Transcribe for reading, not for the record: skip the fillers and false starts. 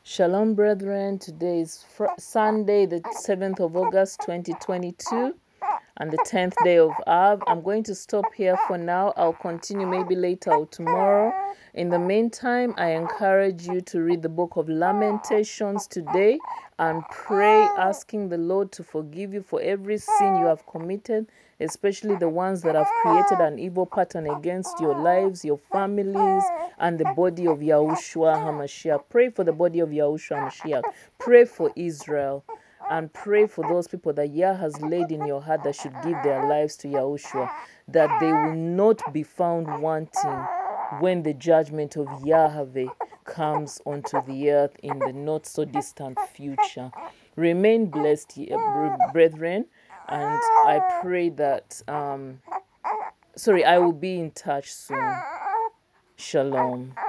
Shalom, brethren. Today is Sunday, the 7th of August, 2022, and the 10th day of Av. I'm going to stop here for now. I'll continue maybe later or tomorrow. In the meantime, I encourage you to read the book of Lamentations today and pray, asking the Lord to forgive you for every sin you have committed, especially the ones that have created an evil pattern against your lives, your families, and the body of Yahushua HaMashiach. Pray for the body of Yahushua HaMashiach. Pray for Israel. And pray for those people that Yah has laid in your heart that should give their lives to Yahushua, that they will not be found wanting when the judgment of Yahweh comes onto the earth in the not so distant future. Remain blessed, brethren, and I pray that, I will be in touch soon. Shalom.